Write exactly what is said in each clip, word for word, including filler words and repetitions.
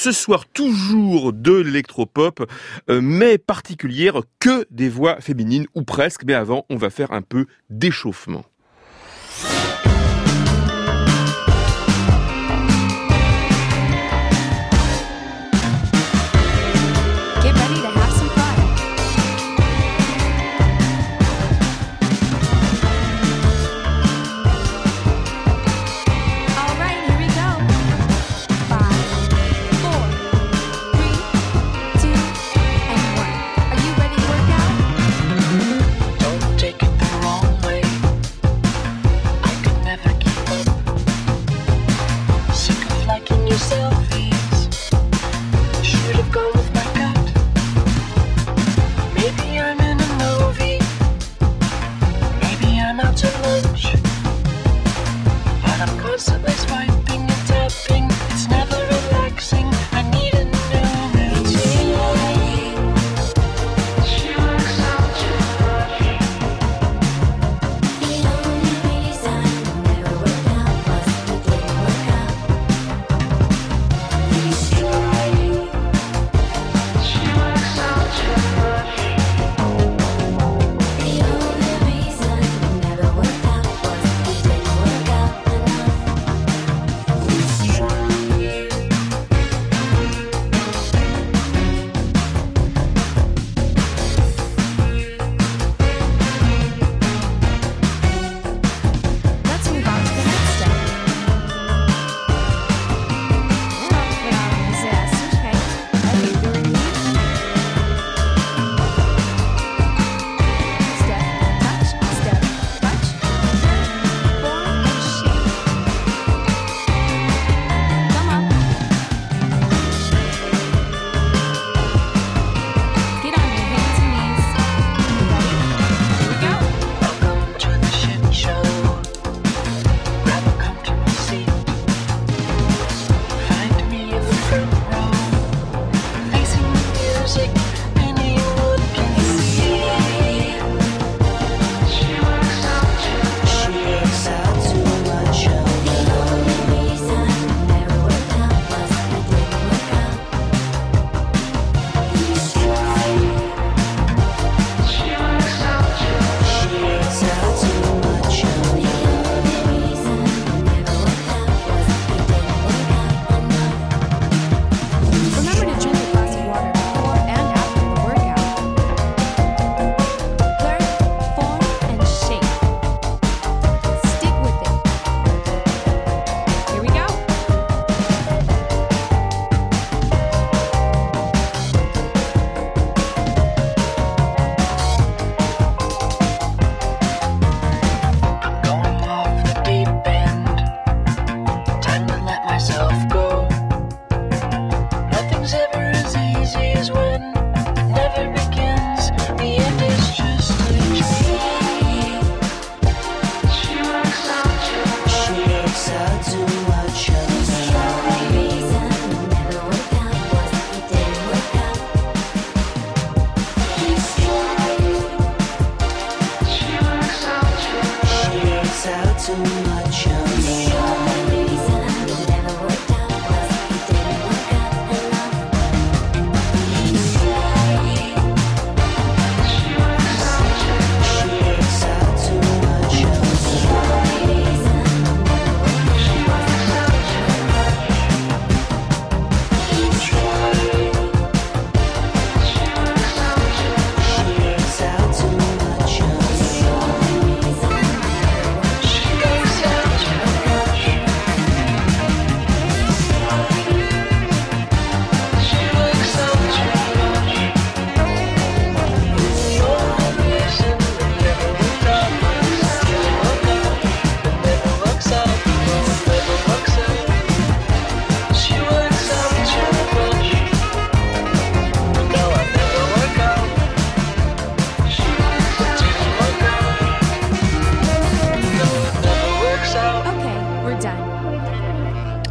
ce soir, toujours de l'électropop, euh, mais particulière, que des voix féminines, ou presque. Mais avant, on va faire un peu d'échauffement.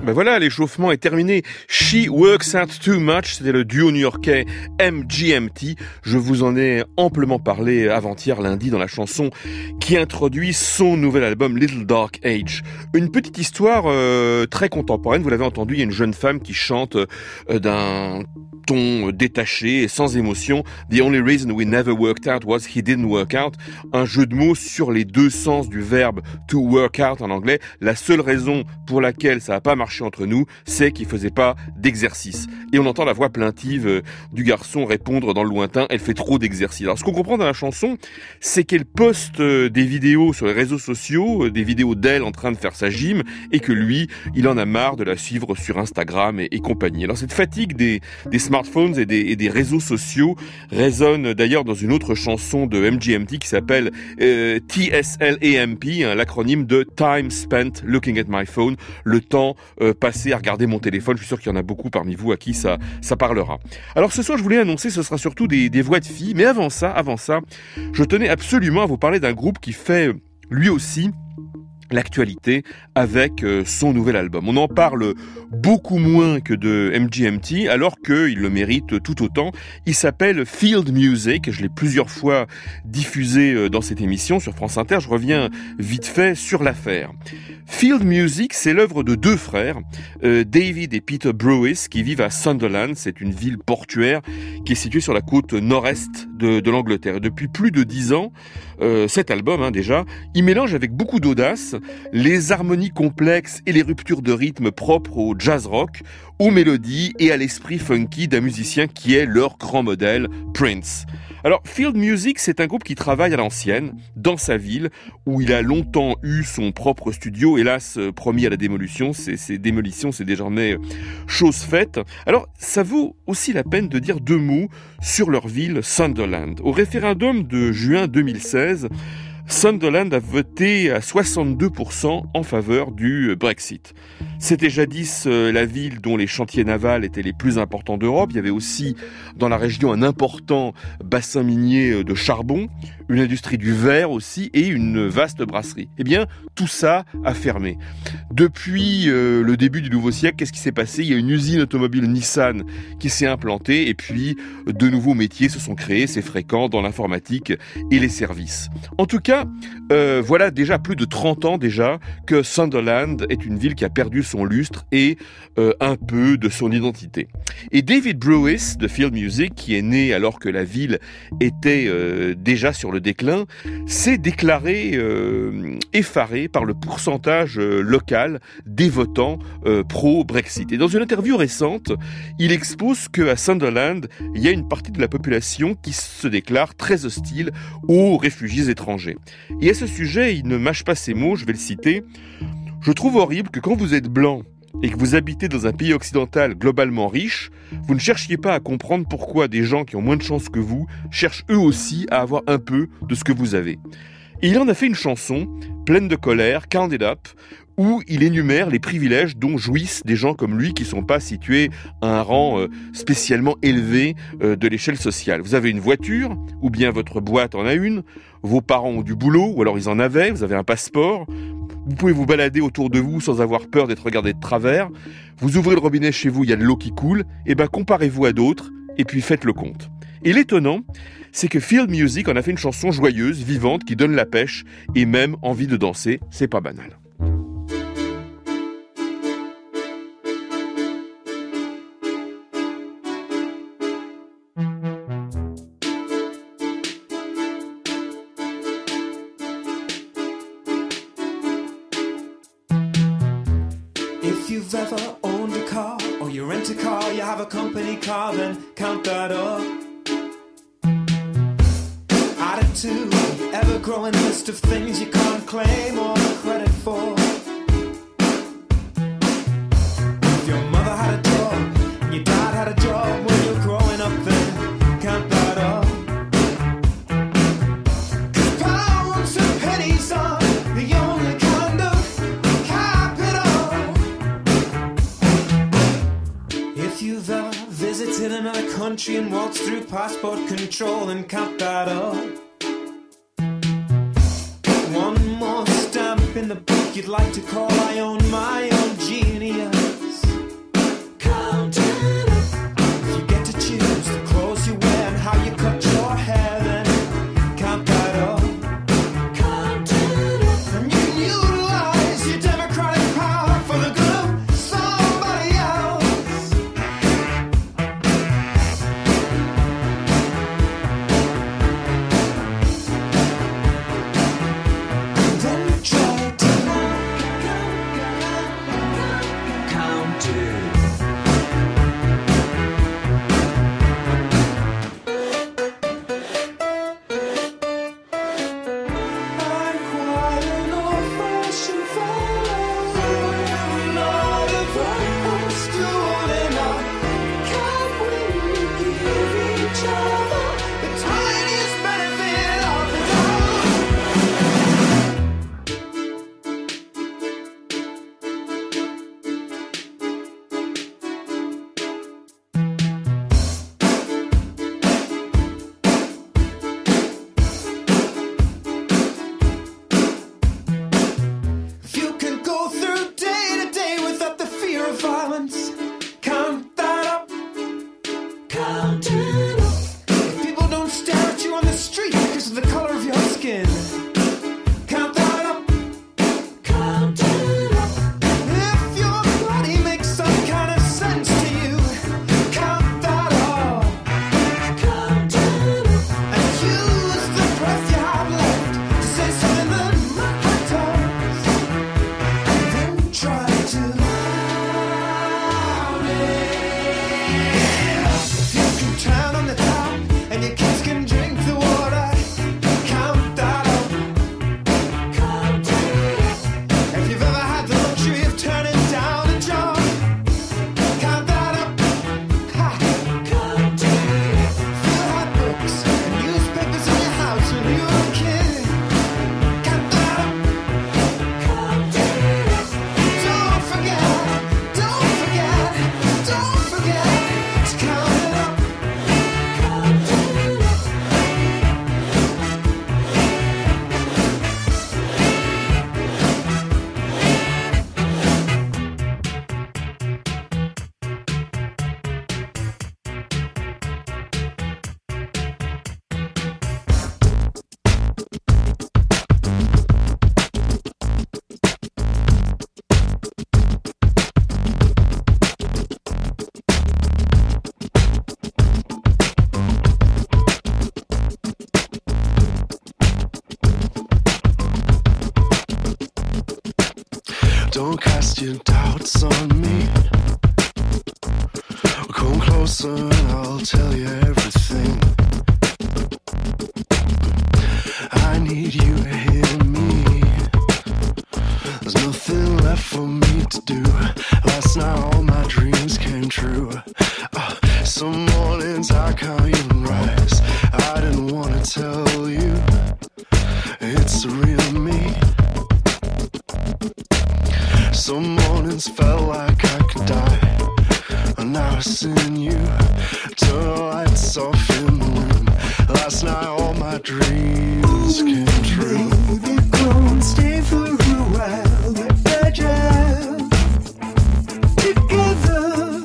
ben voilà, l'échauffement est terminé. She Works Out Too Much, c'était le duo new-yorkais M G M T. Je vous en ai amplement parlé avant-hier lundi dans la chanson qui introduit son nouvel album Little Dark Age. Une petite histoire euh, très contemporaine, vous l'avez entendu, il y a une jeune femme qui chante euh, d'un ton détaché et sans émotion. The only reason we never worked out was he didn't work out. Un jeu de mots sur les deux sens du verbe to work out en anglais. La seule raison pour laquelle ça n'a pas marché entre nous, c'est qu'il faisait pas d'exercice. Et on entend la voix plaintive du garçon répondre dans le lointain, elle fait trop d'exercice. Alors ce qu'on comprend dans la chanson, c'est qu'elle poste des vidéos sur les réseaux sociaux, des vidéos d'elle en train de faire sa gym, et que lui, il en a marre de la suivre sur Instagram et, et compagnie. Alors cette fatigue des, des smartphones et des, et des réseaux sociaux résonne d'ailleurs dans une autre chanson de M G M T qui s'appelle euh, T S L A M P, hein, l'acronyme de Time Spent Looking at My Phone, le temps euh, passé à regarder mon téléphone. Je suis sûr qu'il y en a beaucoup parmi vous à qui ça, ça parlera. Alors ce soir, je voulais annoncer, ce sera surtout des, des voix de filles, mais avant ça, avant ça, je tenais absolument à vous parler d'un groupe qui fait lui aussi l'actualité avec euh, son nouvel album. On en parle beaucoup moins que de M G M T, alors qu'il le mérite tout autant. Il s'appelle Field Music, je l'ai plusieurs fois diffusé euh, dans cette émission sur France Inter. Je reviens vite fait sur l'affaire. Field Music, c'est l'œuvre de deux frères, euh, David et Peter Brewis, qui vivent à Sunderland. C'est une ville portuaire qui est située sur la côte nord-est de, de l'Angleterre. Et depuis plus de dix ans, euh, cet album, hein, déjà, il mélange avec beaucoup d'audace les harmonies complexes et les ruptures de rythme propres au jazz rock, aux mélodies et à l'esprit funky d'un musicien qui est leur grand modèle, Prince. Alors, Field Music, c'est un groupe qui travaille à l'ancienne, dans sa ville, où il a longtemps eu son propre studio, hélas promis à la démolition. Ces, ces démolitions, c'est désormais chose faite. Alors, ça vaut aussi la peine de dire deux mots sur leur ville, Sunderland. Au référendum de juin deux mille seize, Sunderland a voté à soixante-deux pour cent en faveur du Brexit. C'était jadis la ville dont les chantiers navals étaient les plus importants d'Europe. Il y avait aussi dans la région un important bassin minier de charbon, une industrie du verre aussi et une vaste brasserie. Eh bien, tout ça a fermé. Depuis euh, le début du nouveau siècle, qu'est-ce qui s'est passé ? Il y a une usine automobile Nissan qui s'est implantée et puis de nouveaux métiers se sont créés, c'est fréquent dans l'informatique et les services. En tout cas, euh, voilà déjà plus de trente ans déjà que Sunderland est une ville qui a perdu son lustre et euh, un peu de son identité. Et David Brewis de Field Music, qui est né alors que la ville était euh, déjà sur le déclin, s'est déclaré euh, effaré par le pourcentage euh, local des votants euh, pro-Brexit. Et dans une interview récente, il expose qu'à Sunderland, il y a une partie de la population qui se déclare très hostile aux réfugiés étrangers. Et à ce sujet, il ne mâche pas ses mots, je vais le citer. « Je trouve horrible que quand vous êtes blanc et que vous habitez dans un pays occidental globalement riche, vous ne cherchiez pas à comprendre pourquoi des gens qui ont moins de chance que vous cherchent eux aussi à avoir un peu de ce que vous avez. » Et il en a fait une chanson pleine de colère, Count It Up, où il énumère les privilèges dont jouissent des gens comme lui qui ne sont pas situés à un rang euh, spécialement élevé euh, de l'échelle sociale. Vous avez une voiture, ou bien votre boîte en a une, vos parents ont du boulot, ou alors ils en avaient, vous avez un passeport, vous pouvez vous balader autour de vous sans avoir peur d'être regardé de travers, vous ouvrez le robinet chez vous, il y a de l'eau qui coule, et ben comparez-vous à d'autres, et puis faites le compte. Et l'étonnant, c'est que Field Music en a fait une chanson joyeuse, vivante, qui donne la pêche, et même envie de danser, c'est pas banal. If you've ever owned a car, or you rent a car, you have a company car, then count that up. Add it to the ever-growing list of things you can't claim or credit for. If your mother had a dog, and your dad had a job when you were growing up, then count that up. 'Cause pounds and pennies are the only kind of capital. If you've ever visited another country and walked through passport control, then count that up. One more stamp in the book you'd like to call I own my own genius. Counting up. If people don't stare at you on the street because of the color of your skin, count that up. Counting up. If your body makes some kind of sense to you, count that all. Counting up. And use the breath you have left to say something that matters, and then try to count it. If you can turn on the tap and your kids can drink the water, count that up. Count it. If you've ever had the luxury of turning down a job, count that up. Ha. Count it. If you had books and newspapers in your house when you were a kid, count that up. Count it. Don't forget, don't forget, don't forget to count it up. Count it up. Don't cast your doubts on me. Come closer and I'll tell you everything. I need you to hear me. There's nothing left for me to do. Last night all my dreams came true. Uh, some mornings I can't even rise. I didn't want to tell you it's the real me. Some mornings felt like I could die, and now I've seen you. Turn the lights off in the room. Last night all my dreams came true. Baby, come stay for a while. We're fragile together.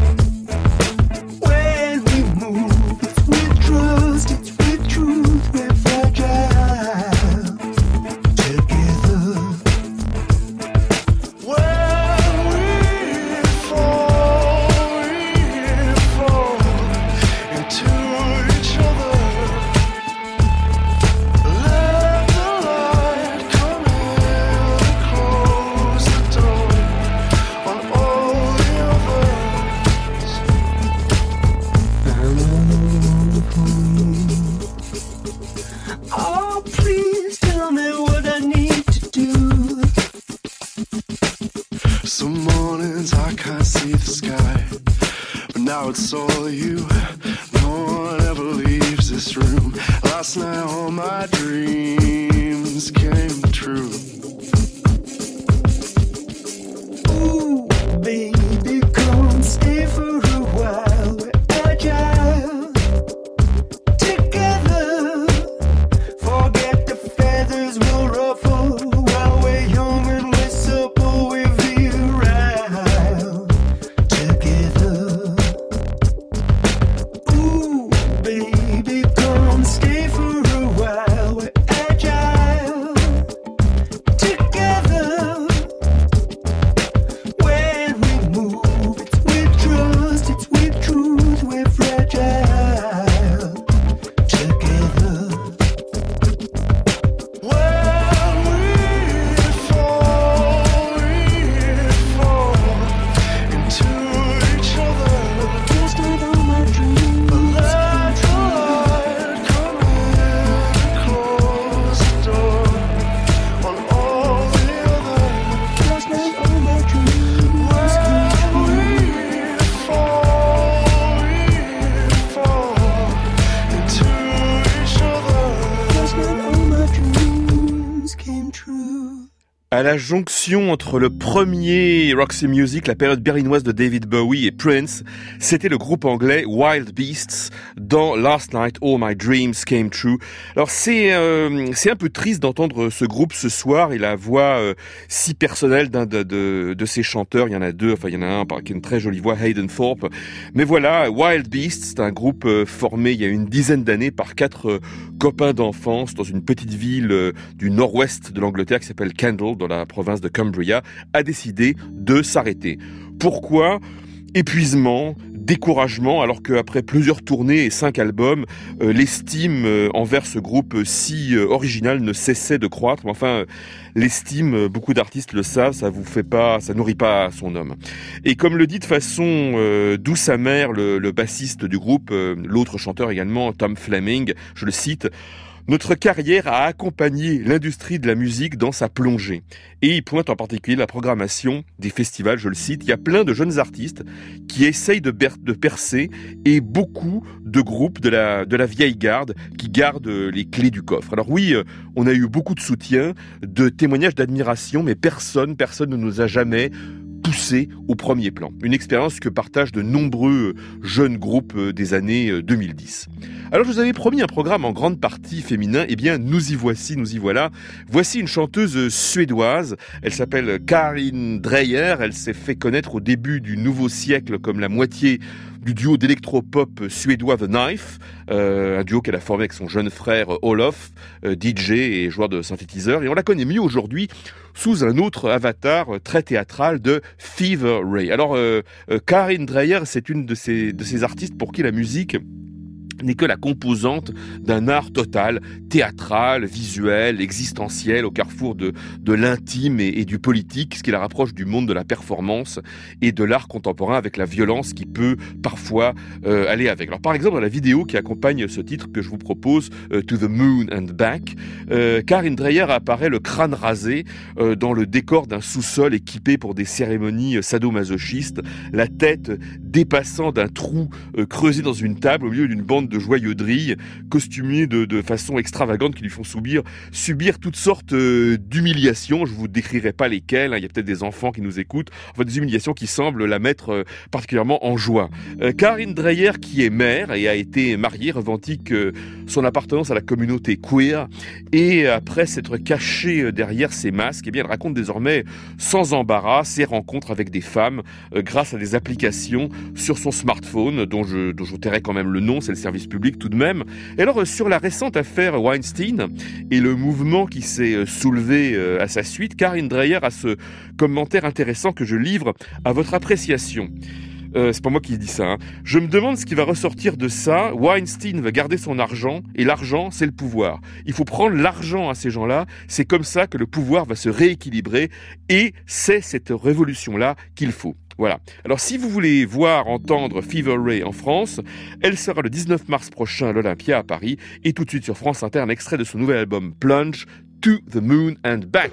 When we move, it's with trust, it's with truth. We're fragile together. When we fall, we fall into each other. Let the light come in and close the door on all the others. Oh, please tell me what I need to do. Some mornings I can't see the sky, but now it's all you. No one ever leaves this room. Last night all my dreams came true. Ooh, baby, come stay for a while. We're agile together. Forget the feathers we'll ruffle. While we're young and we're supple, we're virile together. Ooh, baby, come stay for a while. We're agile together. When we À la jonction entre le premier Roxy Music, la période berlinoise de David Bowie et Prince, c'était le groupe anglais Wild Beasts dans Last Night All My Dreams Came True. Alors c'est euh, c'est un peu triste d'entendre ce groupe ce soir et la voix euh, si personnelle d'un de, de, de ses chanteurs. Il y en a deux, enfin il y en a un qui a une très jolie voix, Hayden Thorpe. Mais voilà, Wild Beasts, c'est un groupe euh, formé il y a une dizaine d'années par quatre euh, copains d'enfance dans une petite ville euh, du nord-ouest de l'Angleterre qui s'appelle Kendal, dans la province de Cumbria, a décidé de s'arrêter. Pourquoi ? Épuisement, découragement, alors qu'après plusieurs tournées et cinq albums, euh, l'estime euh, envers ce groupe euh, si euh, original ne cessait de croître. Mais enfin, euh, l'estime, euh, beaucoup d'artistes le savent, ça vous fait pas, ça nourrit pas son homme. Et comme le dit de façon euh, douce amère le, le bassiste du groupe, euh, l'autre chanteur également, Tom Fleming, je le cite: notre carrière a accompagné l'industrie de la musique dans sa plongée. Et il pointe en particulier la programmation des festivals, je le cite: il y a plein de jeunes artistes qui essayent de, ber- de percer et beaucoup de groupes de la, de la vieille garde qui gardent les clés du coffre. Alors oui, on a eu beaucoup de soutien, de témoignages d'admiration, mais personne, personne ne nous a jamais poussé au premier plan. Une expérience que partagent de nombreux jeunes groupes des années deux mille dix. Alors je vous avais promis un programme en grande partie féminin, eh bien nous y voici, nous y voilà. Voici une chanteuse suédoise, elle s'appelle Karin Dreyer, elle s'est fait connaître au début du nouveau siècle comme la moitié du duo d'électropop suédois The Knife, euh, un duo qu'elle a formé avec son jeune frère Olof, euh, D J et joueur de synthétiseur. Et on la connaît mieux aujourd'hui sous un autre avatar euh, très théâtral de Fever Ray. Alors, euh, euh, Karin Dreyer, c'est une de ces, de ces artistes pour qui la musique n'est que la composante d'un art total, théâtral, visuel, existentiel, au carrefour de, de l'intime et, et du politique, ce qui la rapproche du monde de la performance et de l'art contemporain avec la violence qui peut parfois euh, aller avec. Alors par exemple, dans la vidéo qui accompagne ce titre que je vous propose, euh, To the Moon and Back, euh, Karin Dreyer apparaît le crâne rasé euh, dans le décor d'un sous-sol équipé pour des cérémonies sadomasochistes, la tête dépassant d'un trou euh, creusé dans une table au milieu d'une bande de joyeux drilles, costumés de, de façon extravagante qui lui font subir, subir toutes sortes euh, d'humiliations. Je vous décrirai pas lesquelles, hein. Il y a peut-être des enfants qui nous écoutent. Enfin, des humiliations qui semblent la mettre euh, particulièrement en joie. Euh, Karin Dreyer, qui est mère et a été mariée, revendique euh, son appartenance à la communauté queer. Et après s'être cachée derrière ses masques, eh bien, elle raconte désormais sans embarras ses rencontres avec des femmes euh, grâce à des applications sur son smartphone, dont je, dont je vous tairai quand même le nom, c'est le service public tout de même. Et alors, sur la récente affaire Weinstein et le mouvement qui s'est soulevé à sa suite, Karin Dreyer a ce commentaire intéressant que je livre à votre appréciation. Euh, c'est pas moi qui dis ça, hein. Je me demande ce qui va ressortir de ça. Weinstein va garder son argent, et l'argent, c'est le pouvoir. Il faut prendre l'argent à ces gens-là, c'est comme ça que le pouvoir va se rééquilibrer, et c'est cette révolution-là qu'il faut. Voilà. Alors, si vous voulez voir, entendre Fever Ray en France, elle sera le dix-neuf mars prochain à l'Olympia à Paris, et tout de suite sur France Inter, un extrait de son nouvel album Plunge, To the Moon and Back.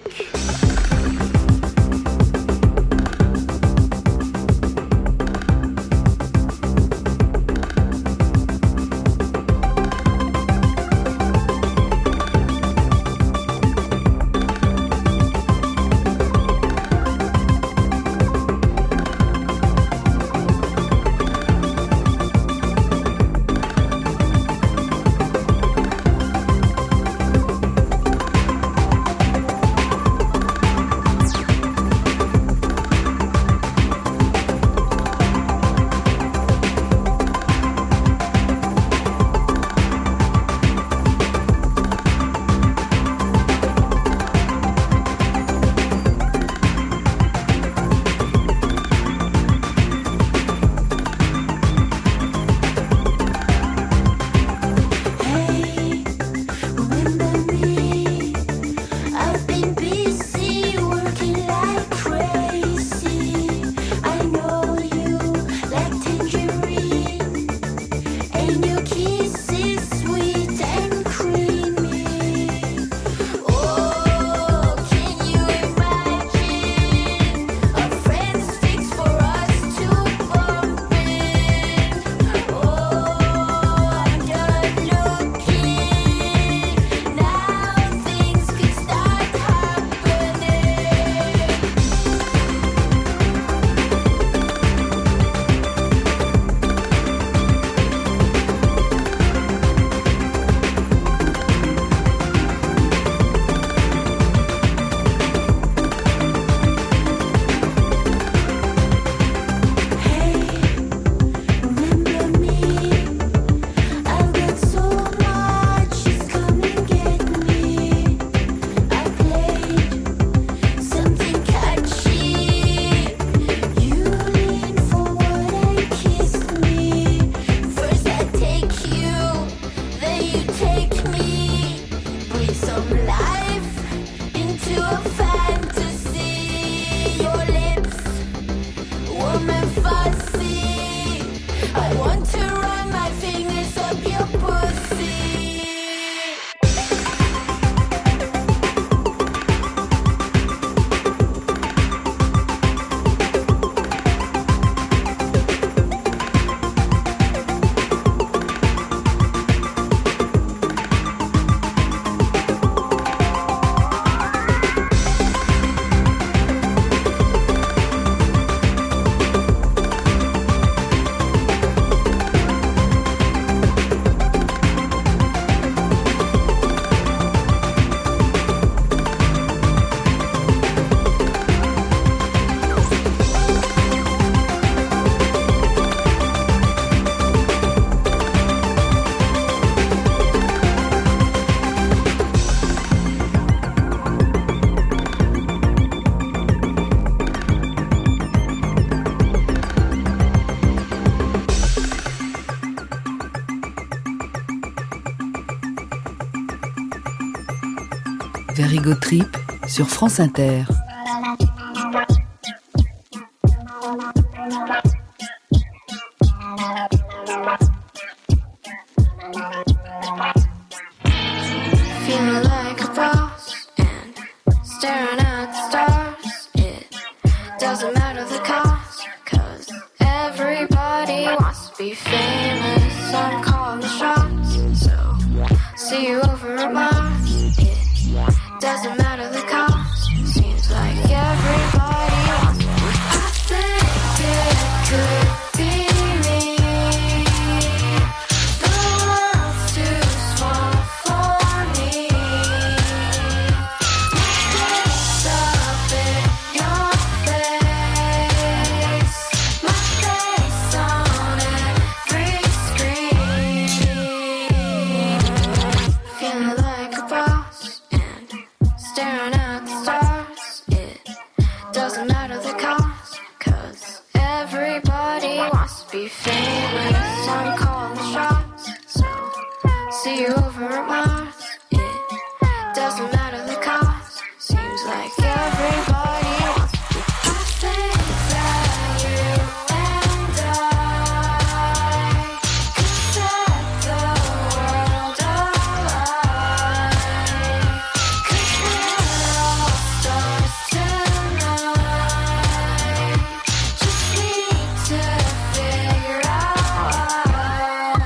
Very Good Trip sur France Inter. Feeling like a boss and staring at the stars. It doesn't matter the cost, cause everybody wants to be famous. I'm calling the shots, so see you over at Mars. It doesn't matter the cost, seems like everybody wants to be. I think it could be me. The world's too small for me. Face up in your face, my face on every screen. Feeling like a boss and staring at the stars. It doesn't matter the cost, cause everybody wants to be famous. I'm calling the shots, so see you over at Mars. It doesn't matter the cost, seems like everybody wants to be. I think that you and I could set the world alight. Cause we're all stars tonight. Just need to figure out why.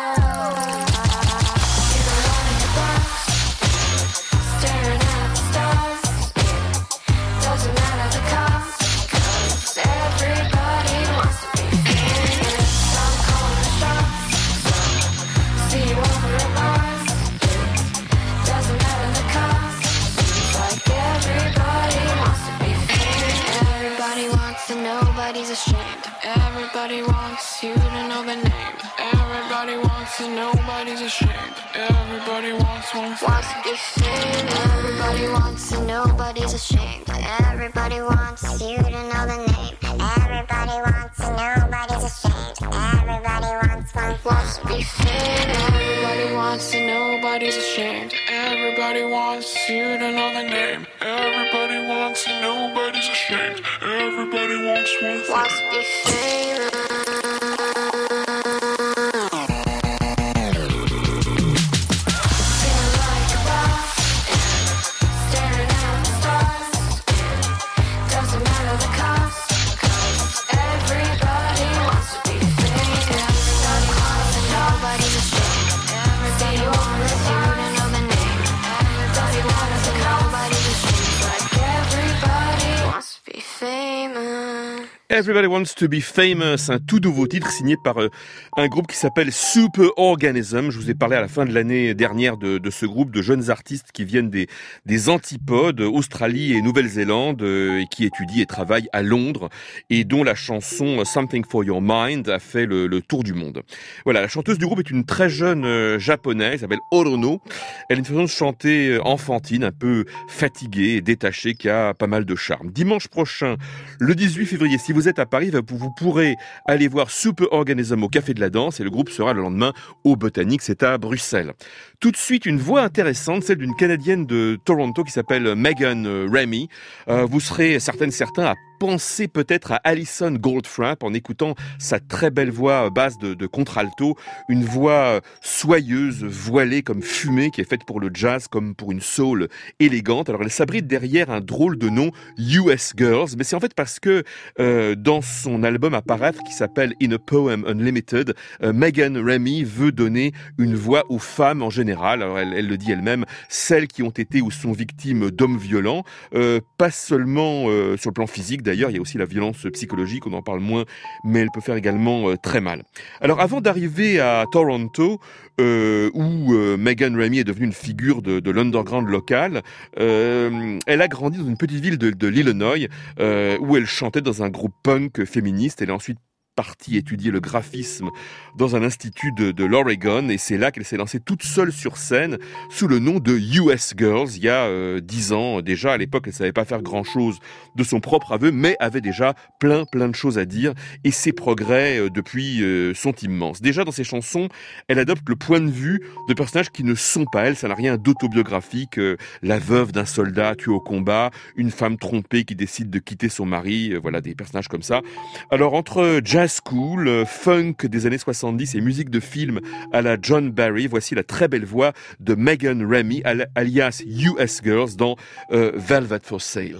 Feeling like a boss, staring at the stars. It doesn't matter the cost, cause everybody wants to be famous. I'm calling the shots, so see you over at Mars. It doesn't matter the cost, seems like everybody wants to be famous. Everybody wants and nobody's ashamed. Everybody wants you to know the name. Everybody wants and nobody's ashamed. Everybody wants one thing. Wants to be famous. Everybody wants and nobody's ashamed. Everybody wants you to know the name. Everybody wants and nobody's ashamed. Everybody wants one thing. Wants to be famous. Everybody wants and nobody's ashamed. Everybody wants you to know the name. Everybody wants and nobody's ashamed. Everybody wants one thing. Wants to be famous. Feeling like a boss and staring at the stars. It doesn't matter the cost, cause everybody wants to be famous. Everybody wants and nobody's ashamed. Everybody wants you to know the name. Everybody wants and nobody's ashamed. Like everybody wants to be famous. Everybody Wants to Be Famous, un tout nouveau titre signé par euh, un groupe qui s'appelle Superorganism. Je vous ai parlé à la fin de l'année dernière de, de ce groupe de jeunes artistes qui viennent des, des antipodes, Australie et Nouvelle-Zélande, euh, et qui étudient et travaillent à Londres, et dont la chanson Something for Your Mind a fait le, le tour du monde. Voilà, la chanteuse du groupe est une très jeune euh, japonaise, elle s'appelle Orono. Elle a une façon de chanter euh, enfantine, un peu fatiguée et détachée, qui a pas mal de charme. Dimanche prochain, le dix-huit février, si vous êtes à Paris, vous pourrez aller voir Superorganism au Café de la Danse, et le groupe sera le lendemain au Botanique, c'est à Bruxelles. Tout de suite, une voix intéressante, celle d'une Canadienne de Toronto qui s'appelle Megan Remy. Euh, vous serez certaines certains à penser peut-être à Alison Goldfrapp en écoutant sa très belle voix basse de, de contralto, une voix soyeuse, voilée comme fumée, qui est faite pour le jazz comme pour une soul élégante. Alors elle s'abrite derrière un drôle de nom, U S Girls, mais c'est en fait parce que euh, dans son album à paraître qui s'appelle In a Poem Unlimited, euh, Megan Remy veut donner une voix aux femmes en général. Alors elle, elle le dit elle-même, celles qui ont été ou sont victimes d'hommes violents, euh, pas seulement euh, sur le plan physique d'ailleurs, il y a aussi la violence psychologique, on en parle moins, mais elle peut faire également euh, très mal. Alors avant d'arriver à Toronto, euh, où euh, Megan Remy est devenue une figure de, de l'underground local, euh, elle a grandi dans une petite ville de, de l'Illinois, euh, où elle chantait dans un groupe punk féministe. Elle a ensuite partie étudier le graphisme dans un institut de, de l'Oregon, et c'est là qu'elle s'est lancée toute seule sur scène sous le nom de U S Girls il y a euh, dix ans déjà. À l'époque, elle savait pas faire grand-chose de son propre aveu, mais avait déjà plein plein de choses à dire, et ses progrès euh, depuis euh, sont immenses. Déjà dans ses chansons, elle adopte le point de vue de personnages qui ne sont pas elle, ça n'a rien d'autobiographique, euh, la veuve d'un soldat tué au combat, une femme trompée qui décide de quitter son mari, euh, voilà des personnages comme ça. Alors entre jazz cool, euh, funk des années soixante-dix et musique de film à la John Barry, voici la très belle voix de Megan Remy, al- alias U S Girls, dans euh, Velvet for Sale.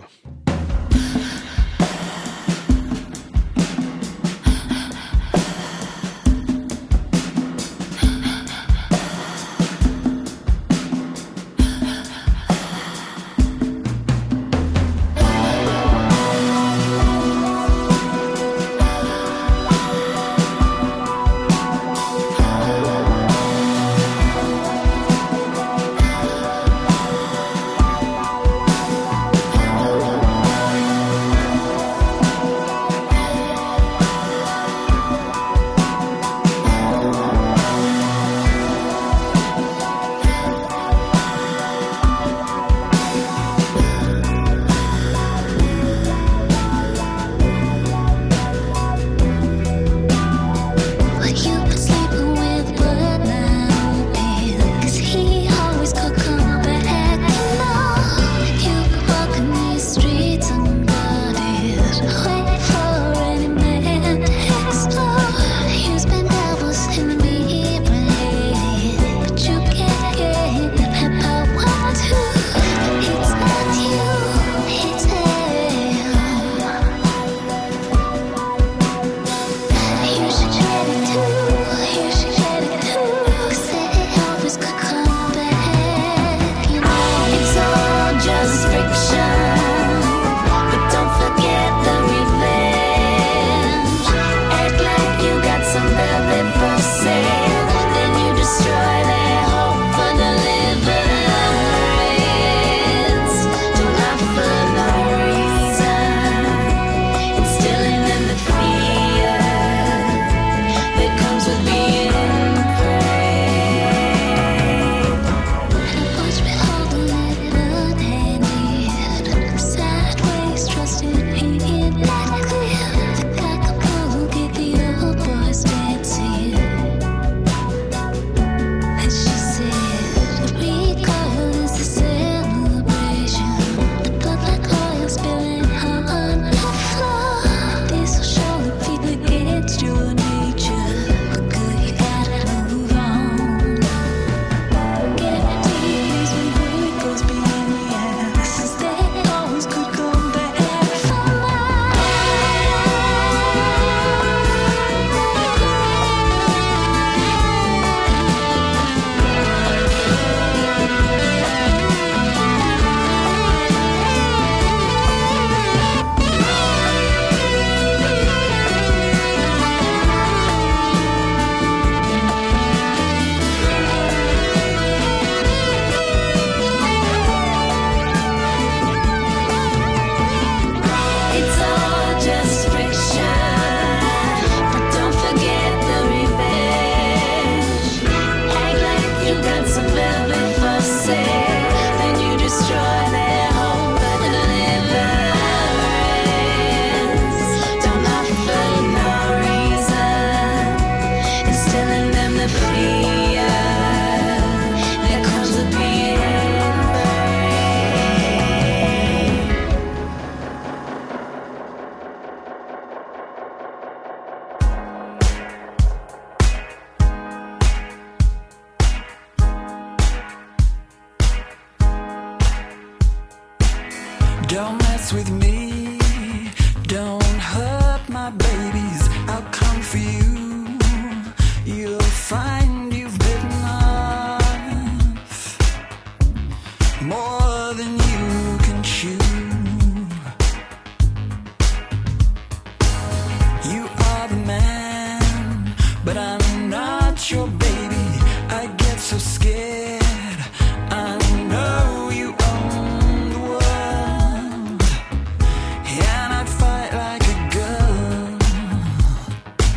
Don't mess with me, don't hurt my babies. I'll come for you. You'll find you've bitten off more than you can chew. You are the man, but I'm not your baby. I get so scared. I know you own the world, and I'd fight like a girl.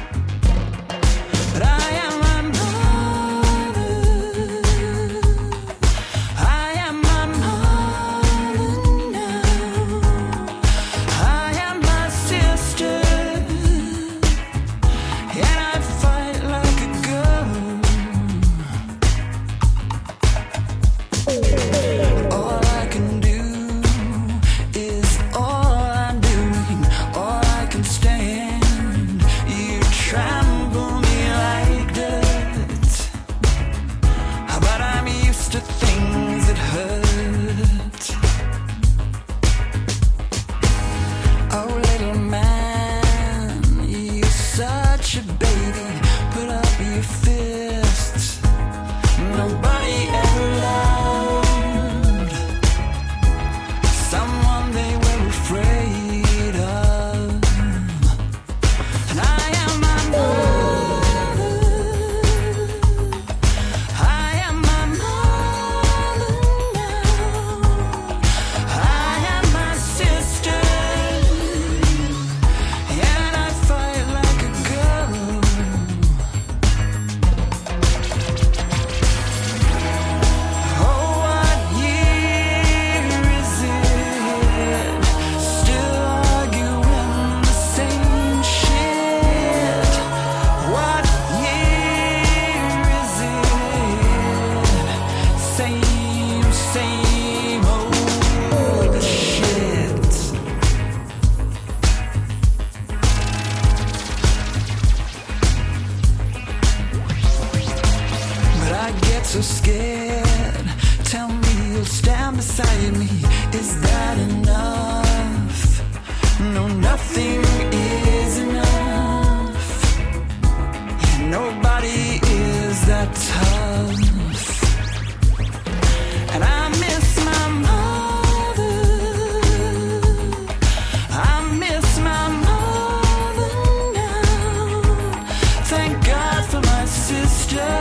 so scared. Tell me you'll stand beside me. Is that enough? No, nothing is enough. And nobody is that tough. And I miss my mother. I miss my mother now. Thank God for my sister.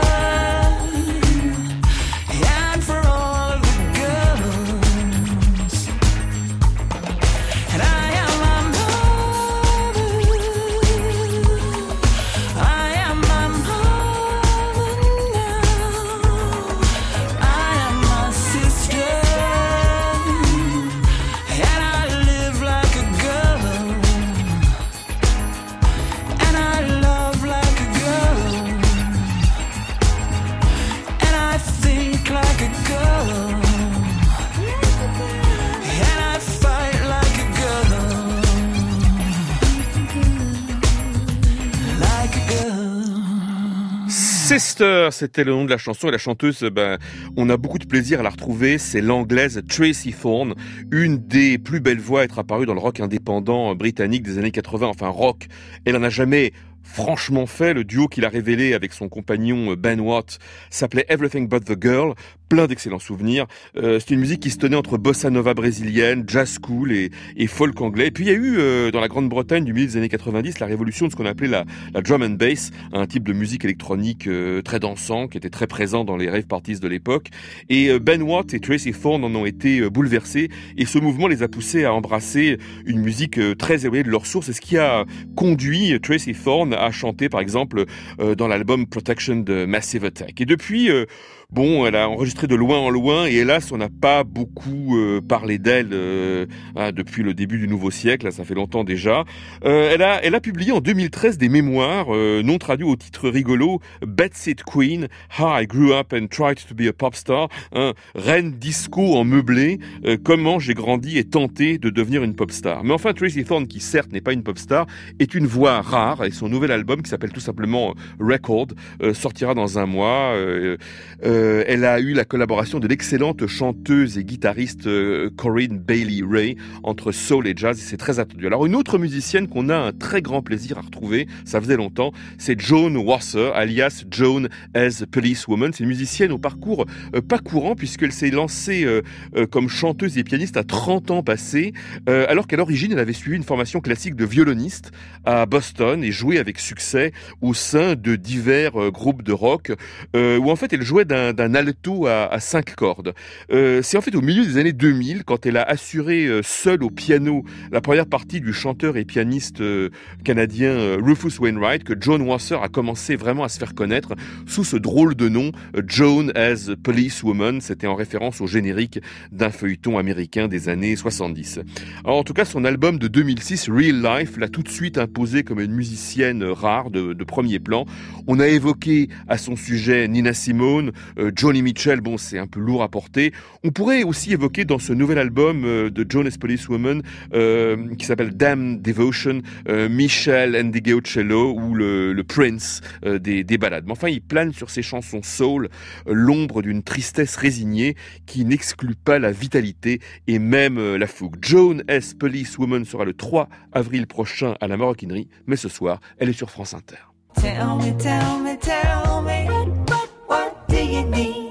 Sister, c'était le nom de la chanson et la chanteuse, ben, on a beaucoup de plaisir à la retrouver, c'est l'anglaise Tracy Thorn, une des plus belles voix à être apparue dans le rock indépendant britannique des années quatre-vingts, enfin rock, elle en a jamais franchement fait. Le duo qu'il a révélé avec son compagnon Ben Watt s'appelait Everything But The Girl, plein d'excellents souvenirs. Euh, c'est une musique qui se tenait entre bossa nova brésilienne, jazz cool et, et folk anglais. Et puis il y a eu euh, dans la Grande-Bretagne du milieu des années quatre-vingt-dix la révolution de ce qu'on appelait la, la drum and bass, un type de musique électronique euh, très dansant qui était très présent dans les rave parties de l'époque. Et euh, Ben Watt et Tracy Thorn en ont été euh, bouleversés et ce mouvement les a poussés à embrasser une musique euh, très éloignée de leur source. C'est ce qui a conduit Tracy Thorn à chanter par exemple euh, dans l'album Protection de Massive Attack. Et depuis, euh, bon, elle a enregistré de loin en loin et hélas, on n'a pas beaucoup euh, parlé d'elle euh, hein, depuis le début du nouveau siècle, là, ça fait longtemps déjà. Euh, elle a, elle a publié en deux mille treize des mémoires euh, non traduits au titre rigolo, Bedsit Queen, How I Grew Up and Tried to Be a Pop Star, hein, reine disco en meublé, euh, comment j'ai grandi et tenté de devenir une pop star. Mais enfin, Tracy Thorn, qui certes n'est pas une pop star, est une voix rare et son nouvel album qui s'appelle tout simplement Record euh, sortira dans un mois. Euh, euh, elle a eu la collaboration de l'excellente chanteuse et guitariste euh, Corinne Bailey Rae entre soul et jazz, et c'est très attendu. Alors une autre musicienne qu'on a un très grand plaisir à retrouver, ça faisait longtemps, c'est Joan Wasser, alias Joan as Policewoman. C'est une musicienne au parcours euh, pas courant puisqu'elle s'est lancée euh, euh, comme chanteuse et pianiste à trente ans passés, euh, alors qu'à l'origine elle avait suivi une formation classique de violoniste à Boston et joué avec succès au sein de divers euh, groupes de rock euh, où en fait elle jouait d'un, d'un alto à, à cinq cordes. Euh, c'est en fait au milieu des années deux mille quand elle a assuré euh, seule au piano la première partie du chanteur et pianiste euh, canadien euh, Rufus Wainwright que Joan Wasser a commencé vraiment à se faire connaître sous ce drôle de nom euh, Joan as Policewoman. C'était en référence au générique d'un feuilleton américain des années soixante-dix. Alors, en tout cas, son album de deux mille six, Real Life, l'a tout de suite imposée comme une musicienne rare de, de premier plan. On a évoqué à son sujet Nina Simone, euh, Joni Mitchell, bon c'est un peu lourd à porter. On pourrait aussi évoquer dans ce nouvel album euh, de Joan as Policewoman euh, qui s'appelle Damn Devotion, euh, Michel Ndegeocello ou le, le Prince euh, des, des ballades. Mais enfin il plane sur ses chansons soul euh, l'ombre d'une tristesse résignée qui n'exclut pas la vitalité et même euh, la fougue. Joan as Policewoman sera le trois avril prochain à la Maroquinerie, mais ce soir elle est sur France Inter. Tell me, tell me, tell me, what, what do you need?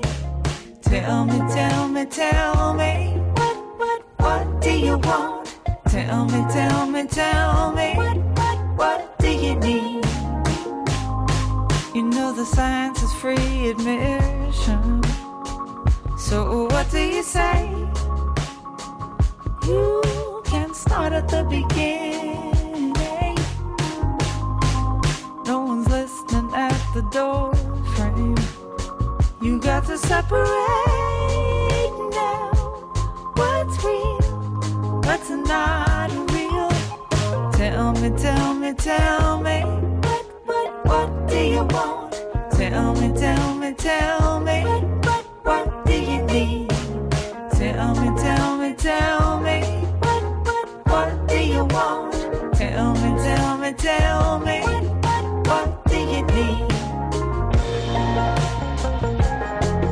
Tell me, tell me, tell me, what, what, what do you want? Tell me, tell me, tell me, what, what, what do you need? You know the science is free admission, so what do you say? You can start at the beginning. No one's listening at the door frame. You got to separate now. What's real? What's not real? Tell me, tell me, tell me. What, what, what do you want? Tell me, tell me, tell me. What, what, what do you need? Tell me, tell me, tell me. What, what, what do you want? Tell me, tell me, tell me. What, what, what do you need?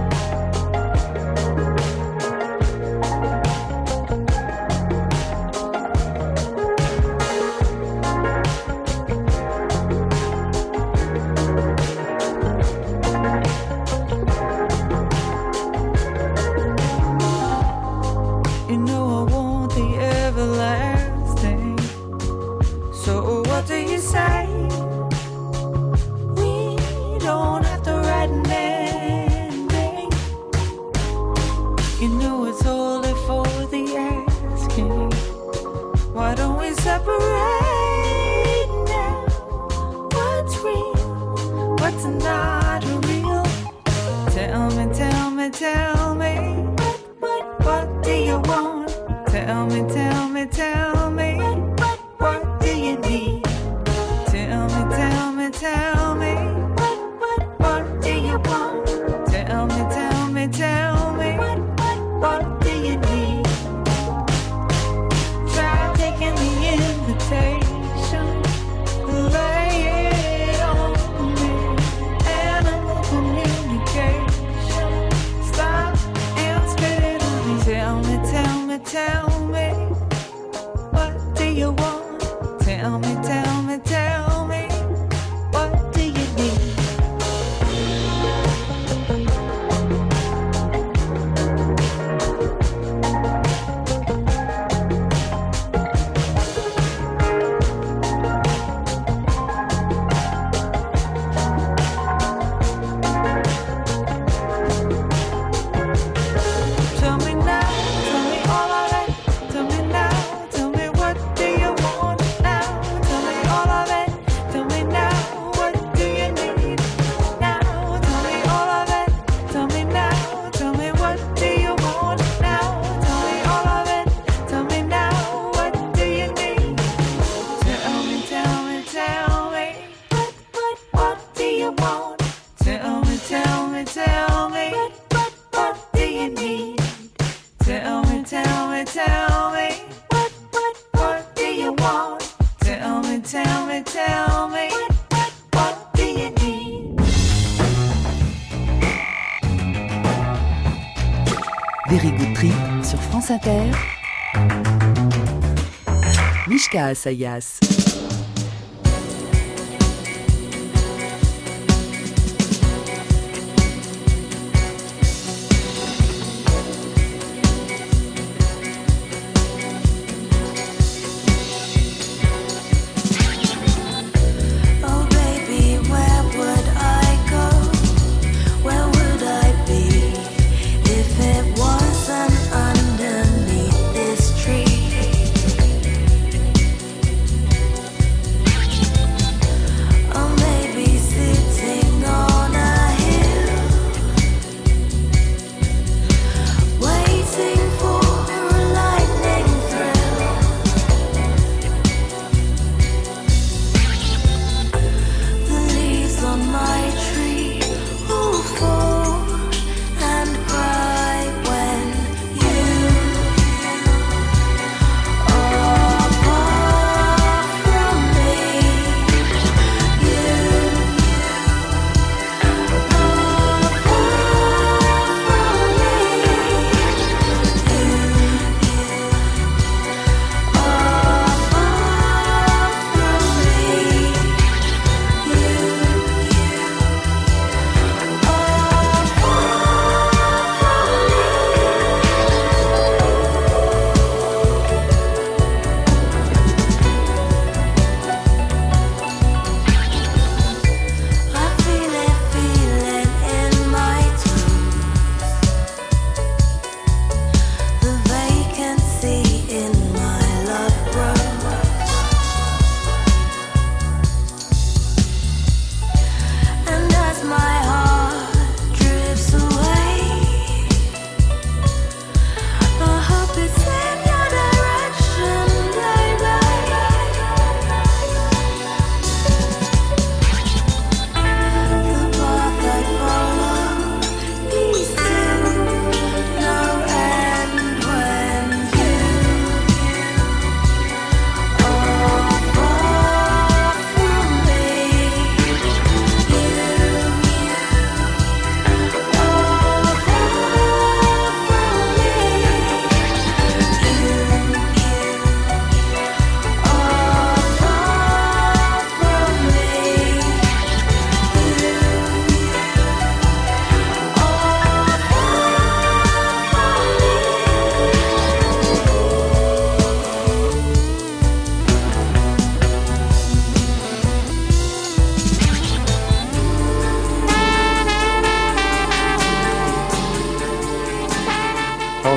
me, tell me, what, what, what do you want? Tell me, tell me, tell me, what, what do you need? Tell me, tell me, tell me, what, what, what do you want? Tell me, tell me, tell me, what, what, what do you need? Try taking the invitation, lay it on me. Animal communication, stop and spit it on me. Tell me, tell me, tell me, what do you want? Tell me, tell me, tell me, what do you need? Tell me now, tell me all of it. Tell me now, tell me what do you want now? Tell me all of it. Tell me now, what do you need now? Tell me all of it. Tell me now, tell me what do you want now? Tell me all of it. Tell me now, what do you need? Tell me, tell me, tell me, what, what, what do you want? Tell me, tell me, tell me, what, what, what do you need? Tell me, tell me, tell me, what, what, what do you want? Tell me, tell me, tell me, what, what, what do you need? Very Good Trip sur France Inter. Mishka Asayas. Oh baby, where would I go? Where would I be if it wasn't underneath this tree?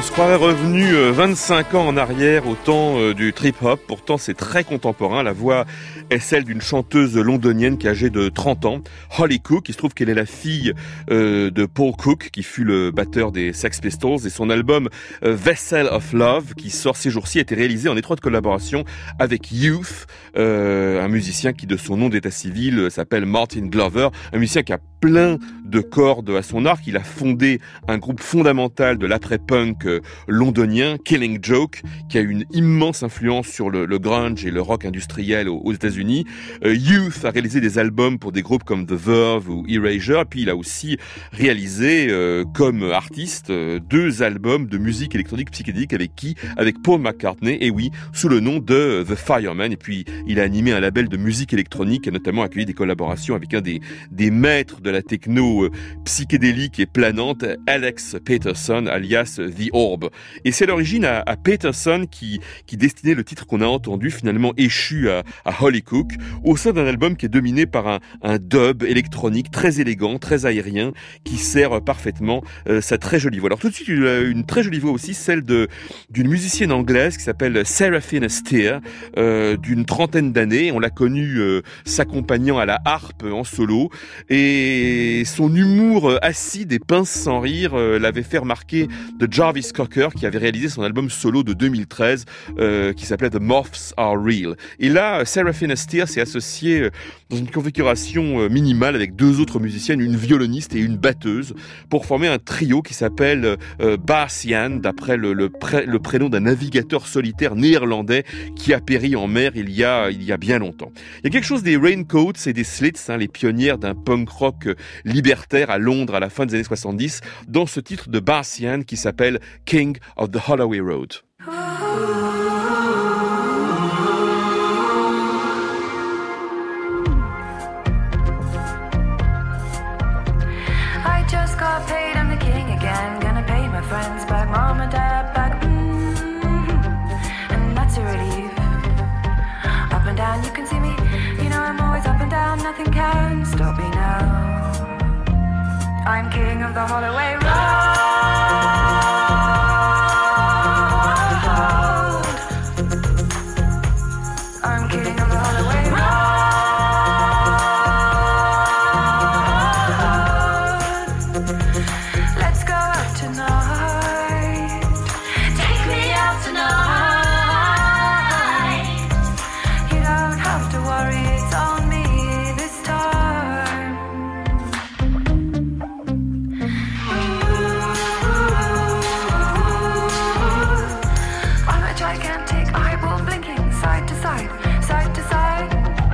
se croirait revenu euh, vingt-cinq ans en arrière au temps euh, du trip-hop. Pourtant, c'est très contemporain. La voix est celle d'une chanteuse londonienne qui est âgée de trente ans, Holly Cook. Il se trouve qu'elle est la fille euh, de Paul Cook, qui fut le batteur des Sex Pistols. Et son album euh, Vessel of Love, qui sort ces jours-ci, a été réalisé en étroite collaboration avec Youth, euh, un musicien qui, de son nom d'état civil, euh, s'appelle Martin Glover. Un musicien qui a plein de cordes à son arc. Il a fondé un groupe fondamental de l'après-punk euh, londonien, Killing Joke, qui a une immense influence sur le, le grunge et le rock industriel aux, aux États-Unis. Euh, Youth a réalisé des albums pour des groupes comme The Verve ou Erasure. Puis il a aussi réalisé, euh, comme artiste, euh, deux albums de musique électronique psychédélique avec qui? Avec Paul McCartney, et oui, sous le nom de The Fireman. Et puis il a animé un label de musique électronique et notamment accueilli des collaborations avec un des, des maîtres de la techno euh, psychédélique et planante, Alex Peterson, alias The Orb. Et c'est l'origine à, à Peterson qui, qui destinait le titre qu'on a entendu, finalement échu à, à Holly Cook, au sein d'un album qui est dominé par un, un dub électronique très élégant, très aérien, qui sert parfaitement euh, sa très jolie voix. Alors tout de suite, une, une très jolie voix aussi, celle de d'une musicienne anglaise qui s'appelle Seraphina Steer, euh, d'une trentaine d'années. On l'a connue euh, s'accompagnant à la harpe en solo, et son humour acide et pince sans rire euh, l'avait fait remarquer de Jarvis Cocker, qui avait réalisé son album solo de deux mille treize euh, qui s'appelait The Moths Are Real. Et là, Seraphina Steer s'est associée euh, dans une configuration euh, minimale avec deux autres musiciennes, une violoniste et une batteuse, pour former un trio qui s'appelle euh, Bastian, d'après le, le, pré- le prénom d'un navigateur solitaire néerlandais qui a péri en mer il y a, il y a bien longtemps. Il y a quelque chose des Raincoats et des Slits, hein, les pionnières d'un punk rock libertaire à Londres à la fin des années soixante-dix, dans ce titre de Bastian qui s'appelle King of the Holloway Road. I just got paid, I'm the king again. Gonna pay my friends back, mom and dad back. Mm-hmm. And that's a relief. Up and down, you can see me. You know I'm always up and down, nothing can stop me now. I'm king of the Holloway Road. I'm king of the Holloway Road. Let's go out tonight. Take me out tonight. You don't have to worry, it's on me this time. I'm a gigantic eyeball blinking side to side, side to side,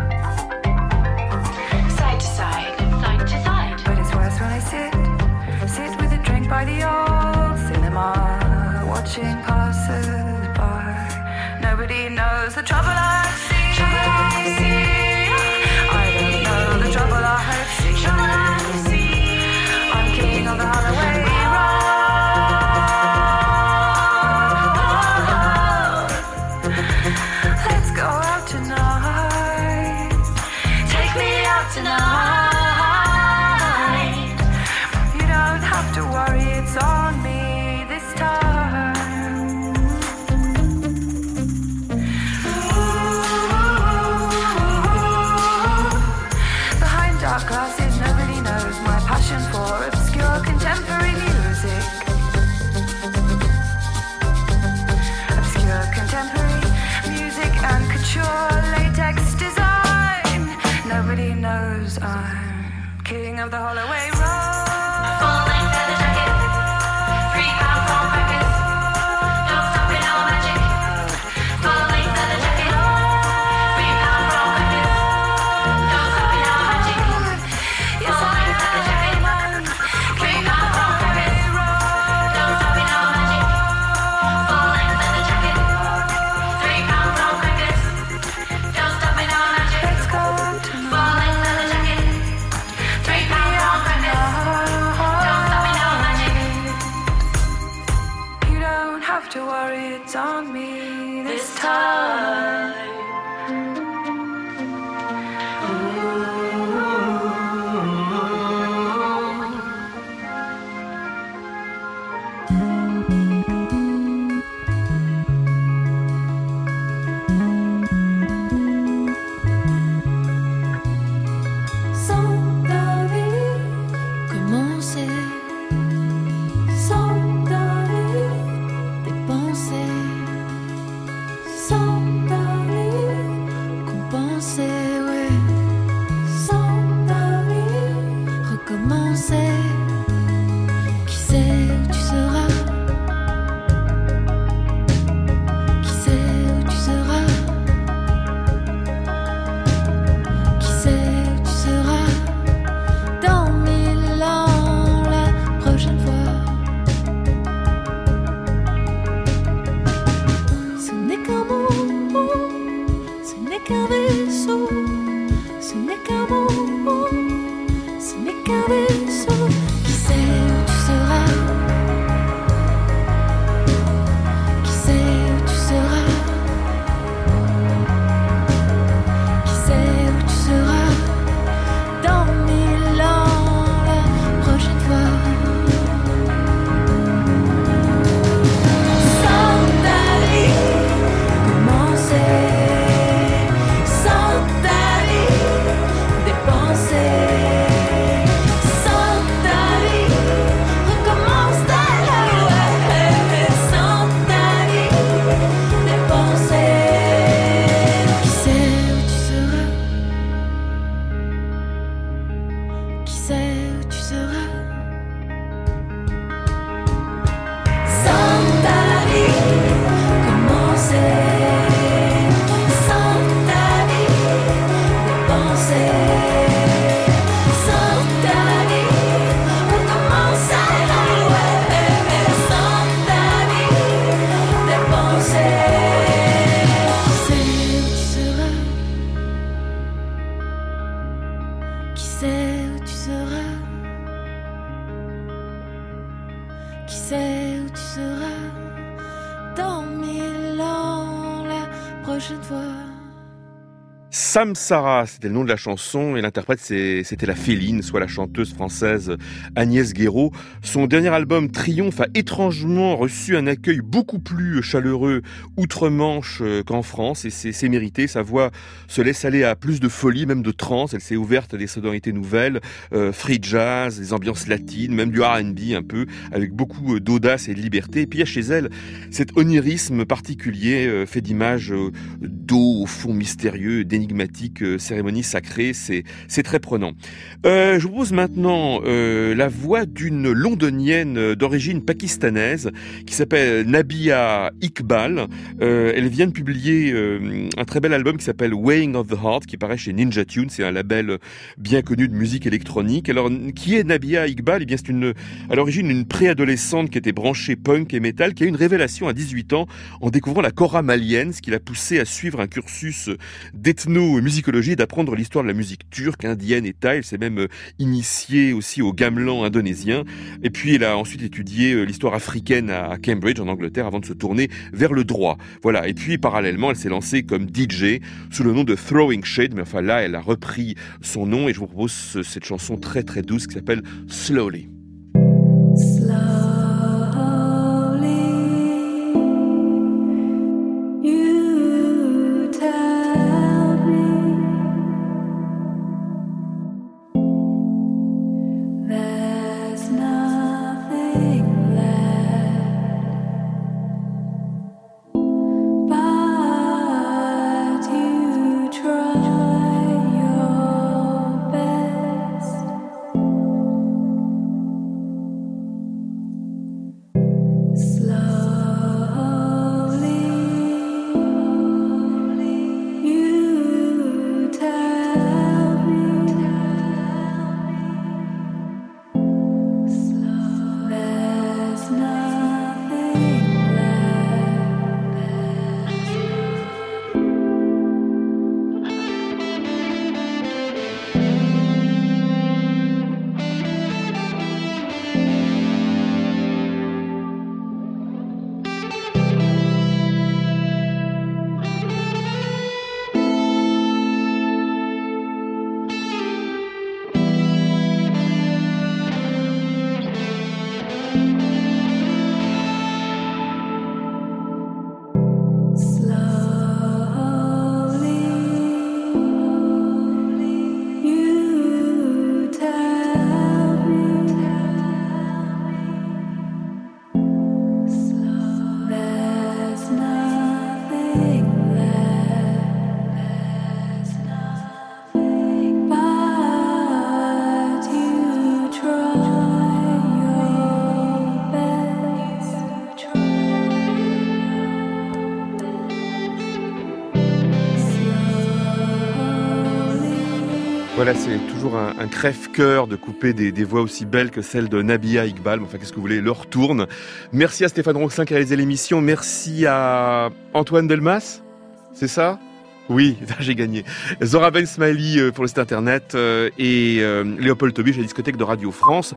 side to side, side to side. But it's worse when I sit, sit with a drink by the old cinema, watching passers by. Nobody knows the trouble I've seen. I don't know the trouble I've seen. I'm king of the Holloway Road. Let's go out tonight. Take me out tonight. You don't have to worry, it's on me this time. Behind dark glasses, nobody knows my passion for obscure contemporary music. Obscure contemporary music and couture latex design. Nobody knows I'm king of the Holloway Road. Full-length leather jacket, three pound prawn crackers, don't stop it all magic. Full-length leather jacket, three pound prawn crackers, don't stop it all magic. Full-length leather jacket, three pound prawn crackers, don't stop it all magic. Full-length leather jacket, three pound prawn crackers, don't stop it all magic. Let's go out tonight. Full-length leather jacket, three pound prawn crackers, don't stop it all magic. You don't have to worry, it's on me this time. Ooh. commencer sans tarder, dépenser sans tarder, compenser, ouais, sans tarder, recommencer. Qui sait où tu seras? Qui sait où tu seras? Qui sait où tu seras dans mille ans la prochaine fois? Ce n'est qu'un mot, ce n'est qu'un vaisseau, ce n'est qu'un mot, ce n'est qu'un vaisseau. Qui sait où tu seras? Qui sait où tu seras? Qui sait où tu seras dans mille ans la prochaine fois? Sans tarder, commencer, sans tarder, dépenser, sans tarder, recommencer, ouais, sans tarder, dépenser. Qui sait où tu seras? Qui sait où tu seras? Sans tarder, commencer, sans tarder, dépenser, sans tarder, recommencer, ouais, sans tarder, dépenser. Qui sait où tu seras? Qui sait où tu seras? Qui sait où tu seras dans mille ans la prochaine fois? Samsara, c'était le nom de la chanson, et l'interprète c'est- c'était la Féline, soit la chanteuse française Agnès Guéraud. Son dernier album Triomphe a étrangement reçu un accueil beaucoup plus chaleureux outre-Manche euh, qu'en France, et c'est c'est mérité. Sa voix se laisse aller à plus de folie, même de trance. Elle s'est ouverte à des sonorités nouvelles, euh, free jazz, des ambiances latines, même du R and B un peu, avec beaucoup d'audace et de liberté. Et puis il y a chez elle cet onirisme particulier, euh, fait d'images euh, d'eau au fond mystérieux, d'énigmatiques euh, cérémonies sacrées. C'est c'est très prenant. Euh, je vous propose maintenant euh, la voix d'une londonienne euh, d'origine pakistanaise qui s'appelle Nabia Iqbal. Euh, elle vient de publier euh, un très bel album qui s'appelle Weighing of the Heart, qui paraît chez Ninja Tune. C'est un label bien connu de musique électronique. Alors, qui est Nabia Iqbal? Eh bien, c'est une, à l'origine une préadolescente qui était branchée punk et metal, qui a eu une révélation à dix-huit ans en découvrant la kora malienne, ce qui l'a poussée à suivre un cursus d'ethnomusicologie et d'apprendre l'histoire de la musique turque, indienne et thaï. Elle s'est même initiée aussi au gamelan indonésien. Et puis, elle a ensuite étudié l'histoire africaine à Cambridge, en Angleterre, avant de se tourner vers le droit. Voilà. Et puis, parallèlement, elle s'est lancée comme D J sous le nom de Throwing Shade. Mais enfin, là, elle a repris son nom et je vous propose cette chanson très très douce qui s'appelle Slowly. You tell me there's nothing left, but you try your best. Voilà, c'est toujours un, un crève-cœur de couper des, des voix aussi belles que celle de Nabila Iqbal. Enfin, qu'est-ce que vous voulez, l'heure tourne. Merci à Stéphane Ronxin qui a réalisé l'émission. Merci à Antoine Delmas, c'est ça ? Oui, j'ai gagné. Zora Ben Smiley pour le site internet et euh, Léopold Tobiche à la discothèque de Radio France.